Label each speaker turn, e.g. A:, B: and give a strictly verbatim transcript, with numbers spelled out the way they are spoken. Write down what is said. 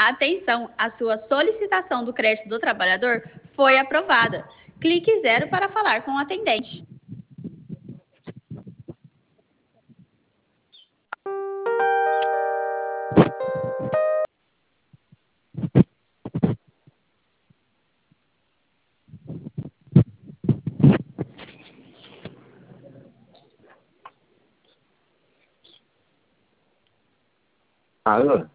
A: Atenção, a sua solicitação do crédito do trabalhador foi aprovada. Clique zero para falar com o atendente.
B: Alô?